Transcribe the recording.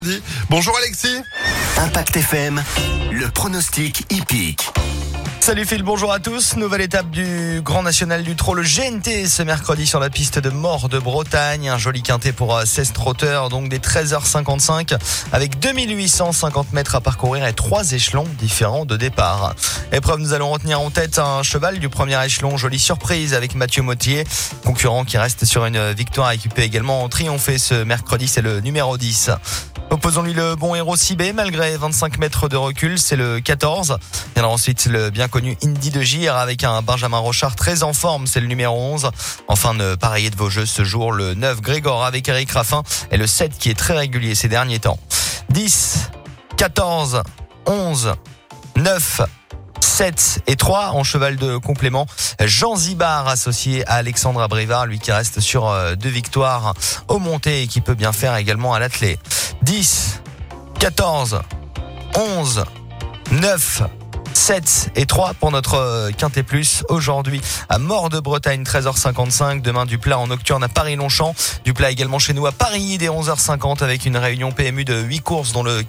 Bonjour Alexis. Impact FM, le pronostic hippique. Salut Phil, bonjour à tous. Nouvelle étape du Grand National du Trot, le GNT, ce mercredi sur la piste de Mort de Bretagne. Un joli quintet pour 16 trotteurs, donc des 13h55 avec 2850 mètres à parcourir et 3 échelons différents de départ. Épreuve, nous allons retenir en tête un cheval du premier échelon, jolie surprise avec Mathieu Mottier, concurrent qui reste sur une victoire équipé également en triomphé ce mercredi, c'est le numéro 10. Opposons-lui le bon héros Cibé, malgré 25 mètres de recul, c'est le 14. Et alors ensuite, le bien connu Indy de Gire avec un Benjamin Rochard très en forme, c'est le numéro 11. Enfin, ne pareiller de vos jeux ce jour, le 9 Grégor avec Eric Raffin et le 7 qui est très régulier ces derniers temps. 10, 14, 11, 9, 7 et 3 en cheval de complément. Jean Zibard associé à Alexandre Abrivard, lui qui reste sur 2 victoires au monté et qui peut bien faire également à l'attelé. 10, 14, 11, 9, 7 et 3 pour notre Quintet Plus. Aujourd'hui à Mort de Bretagne 13h55. Demain du plat en nocturne à Paris-Longchamp. Du plat également chez nous à Paris dès 11h50 avec une réunion PMU de 8 courses dont le